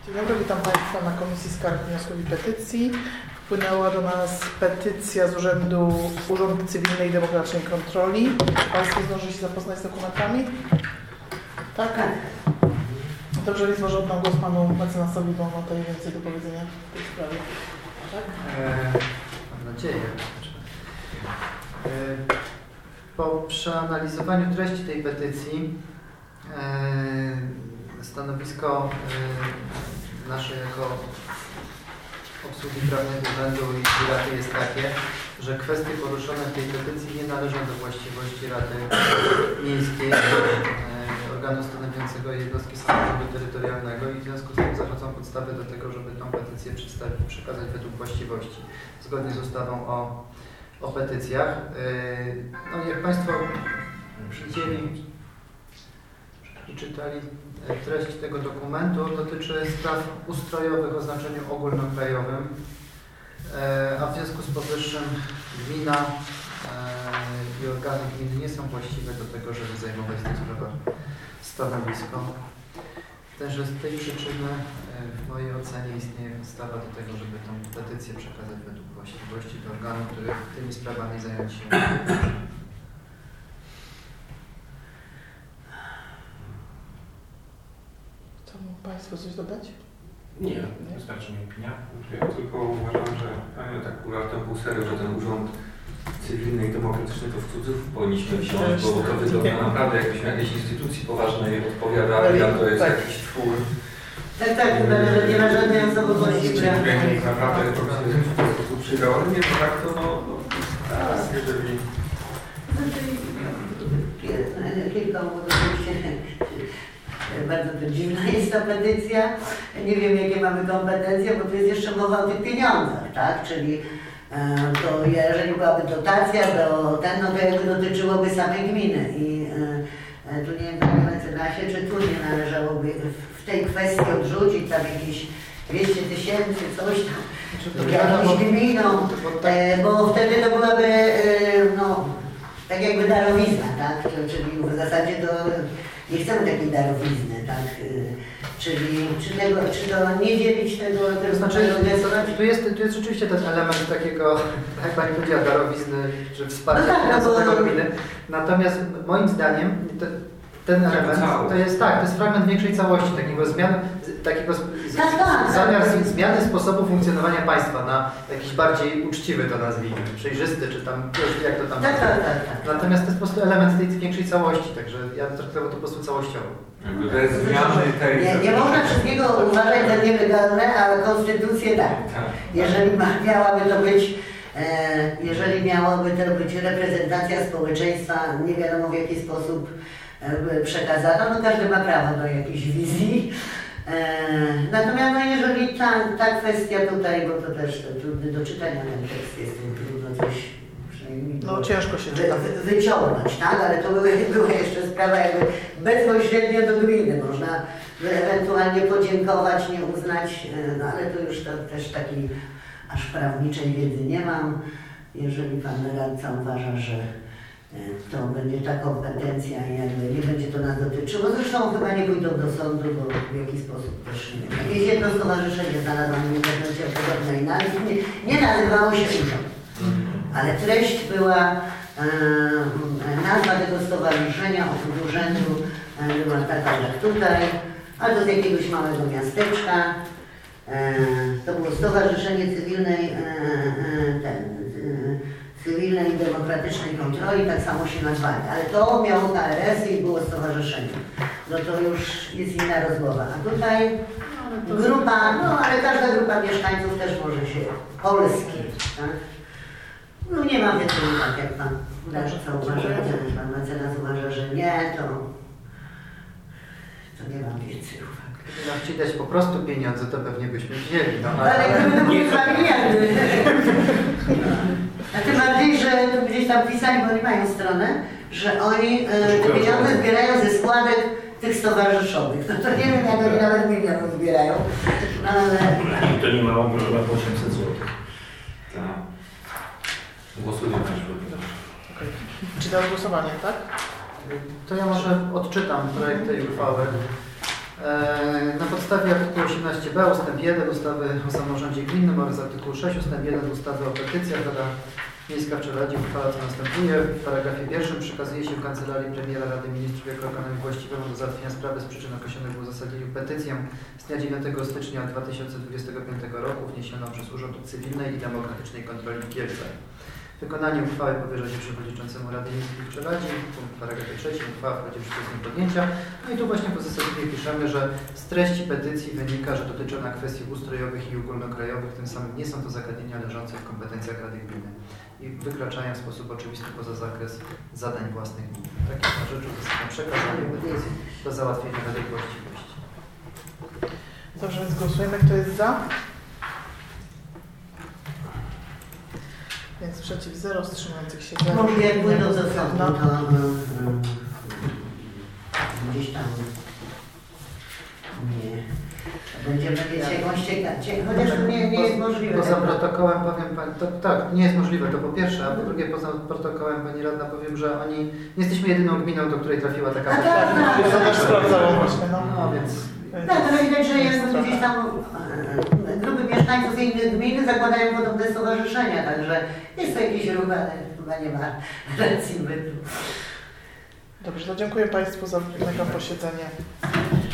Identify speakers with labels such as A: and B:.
A: Dzień dobry, witam Państwa na Komisji Skarg, Wniosków i Petycji. Wpłynęła do nas petycja z Urząd Cywilnej i Demokratycznej Kontroli. Państwo zdążyli się zapoznać z dokumentami? Tak? Dobrze, więc może oddam głos Panu mecenasowi, bo on ma tutaj więcej do powiedzenia w tej sprawie. Tak?
B: Mam nadzieję. Po przeanalizowaniu treści tej petycji stanowisko nasze jako obsługi prawnej urzędu i Rady jest takie, że kwestie poruszone w tej petycji nie należą do właściwości Rady Miejskiej, organu stanowiącego jednostki samorządu terytorialnego i w związku z tym zachodzą podstawy do tego, żeby tę petycję przekazać według właściwości, zgodnie z ustawą o petycjach. No, jak Państwo widzieli i czytali treść tego dokumentu, dotyczy spraw ustrojowych o znaczeniu ogólnokrajowym, a w związku z powyższym gmina i organy gminy nie są właściwe do tego, żeby zajmować w tych sprawach stanowisko. Także z tej przyczyny w mojej ocenie istnieje podstawa do tego, żeby tę petycję przekazać według właściwości do organu, który tymi sprawami zająć się.
A: Chcą Państwo coś dodać?
C: Nie, wystarczy mi opinia. Ja tylko uważam, że tak uważam pół serio, że ten Urząd Cywilny i Demokratyczny to w cudzysłów powinniśmy wziąć, bo to wygląda naprawdę jakbyśmy jakiejś instytucji poważnej odpowiadali, a to jest jakiś twór.
D: Tak, nie ma żadnej osobowości.
C: Naprawdę w ten sposób przygrał, ale nie, tak to tak, jeżeli...
D: Kilka oczywiście. Bardzo to dziwna jest ta petycja. Nie wiem, jakie mamy kompetencje, bo tu jest jeszcze mowa o tych pieniądzach, tak? Czyli to jeżeli byłaby dotacja, to jakby dotyczyłoby samej gminy. I tu nie wiem, panie mecenasie, czy tu nie należałoby w tej kwestii odrzucić tam jakieś 200 000, coś tam, jakąś gminą, bo wtedy to byłaby, tak jakby darowizna, tak? Czyli w zasadzie to nie chcemy takiej darowizny, tak? Czyli czy to nie dzielić tego
B: znaczy, tu jest rzeczywiście ten element takiego, jak Pani powiedziała, darowizny, czy wsparcia finansowego gminy. Natomiast moim zdaniem ten element to jest fragment większej całości, zamiar zmiany sposobu funkcjonowania państwa na jakiś bardziej uczciwy, to nazwijmy, przejrzysty, czy tam jak to tam Natomiast to jest po prostu element tej większej całości, także ja traktował to po prostu całościowo.
D: Nie można wszystkiego uważać za nielegalne, ale konstytucję tak. Jeżeli miałaby to być reprezentacja społeczeństwa, nie wiadomo w jaki sposób przekazana, każdy ma prawo do jakiejś wizji. Natomiast jeżeli ta kwestia tutaj, bo to też trudny do czytania ten tekst jest, trudno coś
A: ciężko się czyta.
D: Wyciągnąć, tak? Ale to była jeszcze sprawa jakby bezpośrednio do gminy. Można ewentualnie podziękować, nie uznać, ale to już też takiej aż prawniczej wiedzy nie mam. Jeżeli pan radca uważa, że to będzie ta kompetencja i jakby nie będzie to nas dotyczyło. Zresztą chyba nie pójdą do sądu, bo w jakiś sposób też nie wiem. Jakieś jedno stowarzyszenie znalazłam w internecie o podobnej nazwie. Nie nazywało się urząd. Ale treść była, nazwa tego stowarzyszenia od urzędu była taka jak tutaj, albo z jakiegoś małego miasteczka. To było Stowarzyszenie Cywilnej i Demokratycznej Kontroli, tak samo się nazwali, ale to miało KRS i było stowarzyszenie. No to już jest inna rozmowa. A tutaj grupa, ale każda grupa mieszkańców też może się polski, tak? Nie mam tytułu, tak jak pan radca uważa, pan mecenas uważa, że nie, to nie mam więcej uwag.
B: Jak ci dać po prostu pieniądze, to pewnie byśmy wzięli.
D: Ale gdyby to były 2 miliardy. A tym bardziej, że tu gdzieś tam pisali, bo oni mają stronę, że oni te pieniądze zbierają ze składek tych stowarzyszonych. No to nie wiem, jak oni nawet milionów zbierają. Ale...
C: To nie mało, może na 800 zł. Tak. Głosujemy też.
A: Okay. Czy to głosowanie, tak?
B: To ja może odczytam projekt tej uchwały. Na podstawie artykułu 18b ustęp 1 ustawy o samorządzie gminnym oraz artykułu 6 ustęp 1 ustawy o petycjach Rada Miejska w Czeladzie uchwala co następuje. W paragrafie pierwszym przekazuje się Kancelarii Premiera Rady Ministrów jako organowi właściwemu do załatwienia sprawy z przyczyn określonych w uzasadnieniu petycję z dnia 9 stycznia 2025 roku wniesioną przez Urząd Cywilnej i Demokratycznej Kontroli w Kielcach. Wykonanie uchwały powierza się przewodniczącemu Rady Miejskiej w Czeladzie. W paragrafie trzecim uchwała wchodzi w życie z dniem podjęcia. No i tu właśnie w uzasadnieniu piszemy, że z treści petycji wynika, że dotyczy ona kwestii ustrojowych i ogólnokrajowych, tym samym nie są to zagadnienia leżące w kompetencjach Rady Gminy i wykraczają w sposób oczywisty poza zakres zadań własnych gmin. Tak jest na rzecz uzasadnienia przekazania petycji do załatwienia Rady Właściwości.
A: Dobrze, więc głosujemy. Kto jest za? Więc przeciw 0, wstrzymujących się 0.
D: Może jak pójdą ze sobą, to gdzieś tam nie. Będziemy mieć jakąś ciekawą, chociaż to nie jest możliwe.
B: Poza protokołem powiem Pani, tak, nie jest możliwe, to po pierwsze, a po drugie poza protokołem Pani Radna powiem, że nie jesteśmy jedyną gminą, do której trafiła taka petycja.
A: To też sprawdzało właśnie,
B: No więc...
D: Tak, ale widać, że jakby gdzieś tam grupy mieszkańców innych gmin zakładają podobne stowarzyszenia, także jest to jakiś ruch, ale chyba nie ma racji bytu.
A: Dobrze, to dziękuję Państwu za posiedzenie.